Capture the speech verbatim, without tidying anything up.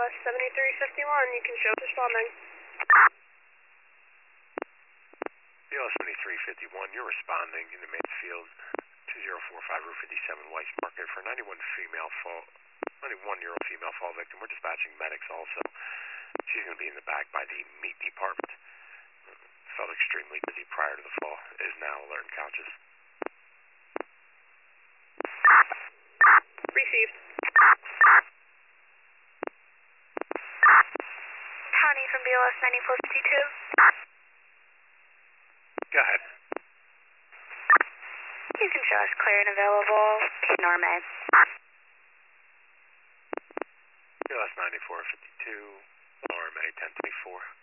S seventy-three fifty-one, you can show responding. B L S seventy-three fifty-one, you're responding in the Mansfield two zero four five Route fifty-seven Weiss Market for a ninety-one female fall, ninety-one-year-old female fall victim. We're dispatching medics also. She's going to be in the back by the meat department. Felt extremely dizzy prior to the fall. Is now alert and conscious. Received. County from B L S ninety-four fifty-two. Go ahead. You can show us clear and available. Norma. B L S ninety-four fifty-two, R M A ten twenty-four.